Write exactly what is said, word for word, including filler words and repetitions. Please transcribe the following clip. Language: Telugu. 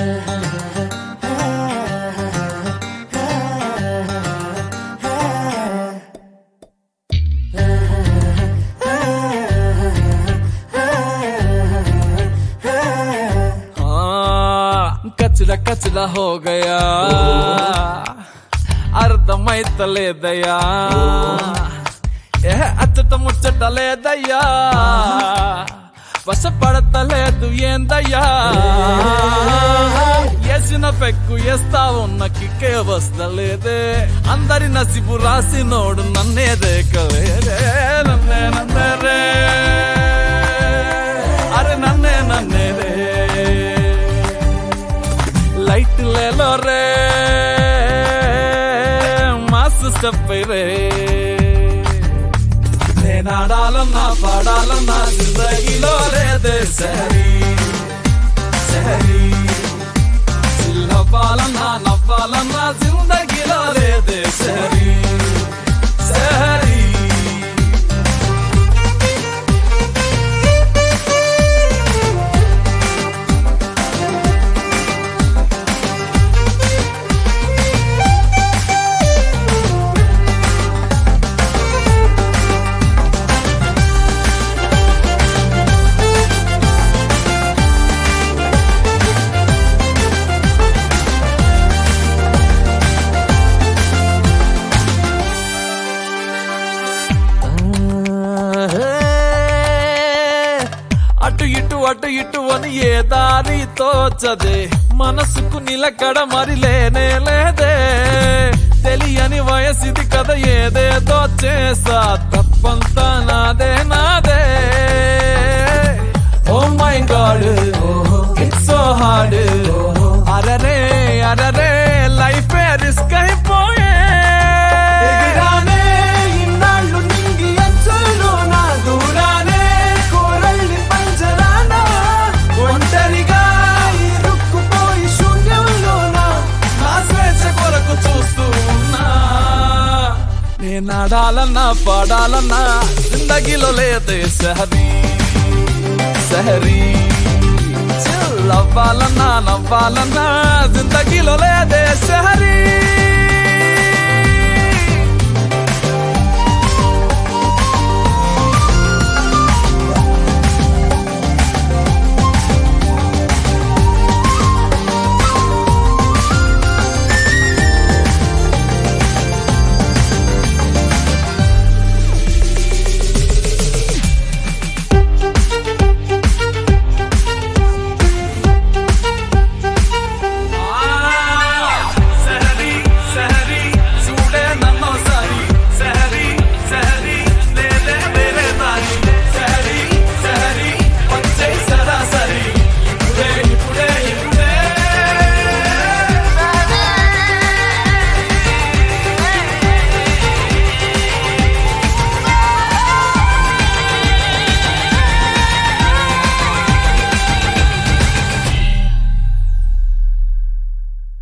कचरा कचरा हो गया అర్థమైతలేదయ్యా ఏ అచ్చట ముచ్చట లేదయ్యా వశపడతలేదు ఏందయ్యా వేసిన పెక్కు వేస్తా ఉన్న కిక్కే వస్తలేదే అందరి నసిబు రాసినోడు నన్నే దేకలేదే నన్నే నన్నే రే అరే నన్నే నన్నే రే లైట్ లేలో రే మాస్ స్టెప్ రే నేనాడాలన్నా పాడాలన్నా జిందగీలో లేదే సరి సరి నవ్వాలన్నా నవ్వాలన్నా జిందగీలో లేదే సరి సరి అటు ఇటు అటు ఇటు అని ఏ దారి తోచదే మనసుకు నిలకడ మరి లేనే లేదే తెలియని వయసిది కదా ఏదేదో చేసా తప్పంతా నాదే నాదే oh my god it's so hard అరరే అరరే లైఫ్ రిస్క్ అయిపోయే ఇన్నాళ్ళు నింగి అంచులు నా దూరానే కోరల్ని పంజరానా ఒంటరిగా ఇరుక్కుపోయి శూన్యంలోనా నా స్వేచ్ఛ కొరకు చూస్తూ ఉన్నా నేనాడాలన్నా పాడాలన్నా జిందగీలో లేదే సహరీ సహరీ నవ్వాలన్నా నవ్వాలన్నా జిందగీలో లేదే సహరీ